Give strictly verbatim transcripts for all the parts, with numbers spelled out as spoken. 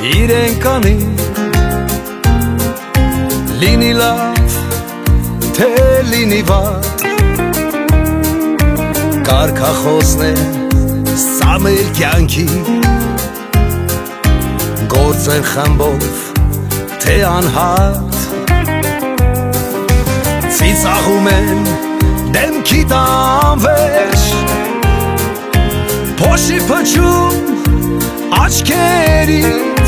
իրենք անի լինի լավ թե լինի վատ կարգախոսն է սա մեր կյանքի գործեր խմբով թե անհատ ծիծաղում են դեմքի տանվեջ փոշի փչում աչքերից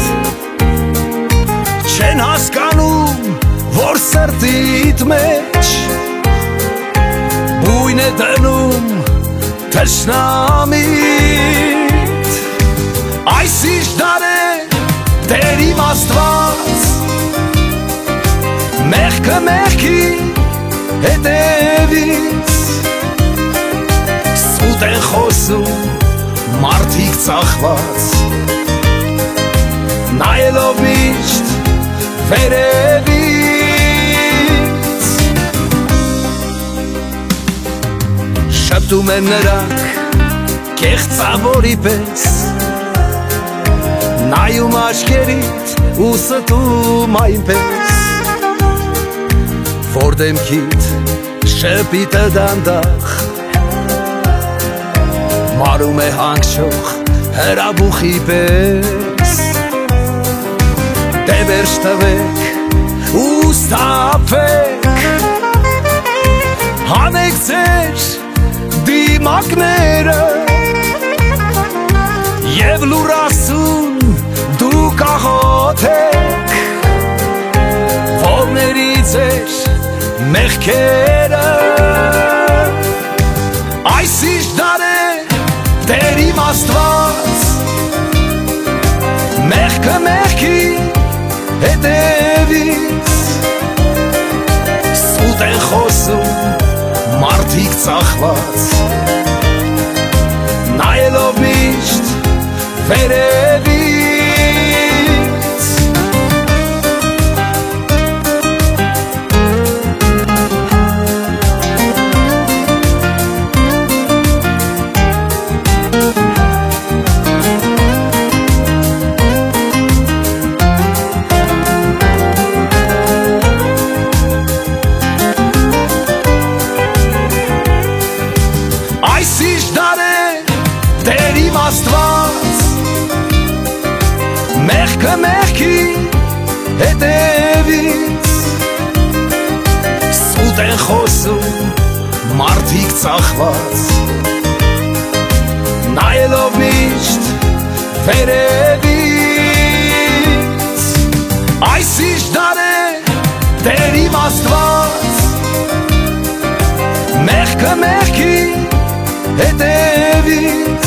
չեն հասկանում որ սրտիդ մեջ բույն է դնում թշնամիտ այս ինչ դար է Տեր իմ Աստված մեղքը մեղքի հետևից սուտ են խոսում մարդիկ ծախված նայելով միշտ վերևից շպտում են նրանք կեղծավորի պես նայում աչքերիդ ու ստում այնպես որ դեմքիդ շպիտը դանդաղ մարում է հանգչող հրաբուխի պես դե վերջ տվեք ու ստապվեք հանեք ձեր դիմակները և լուր ասուն դուք աղոթեք ողների ձեր մեղքերը այս ինչ դար է Տեր իմ Աստված մեղքը մեղքի հետևից սուտ են խոսում մարդիկ ծախված նայելով միշտ վերևից Այս ինչ դար է Տեր իմ Աստված մեղքը մեղքի հետևից սուտ են խոսում մարդիկ ծախված նայելով միշտ վերևից այս ինչ դար է Տեր իմ Աստված մեղքը մեղքի հետևից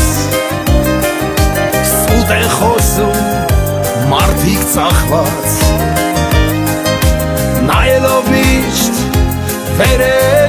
սուտ են խոսում մարդիկ ծախված նայելով միշտ վերևից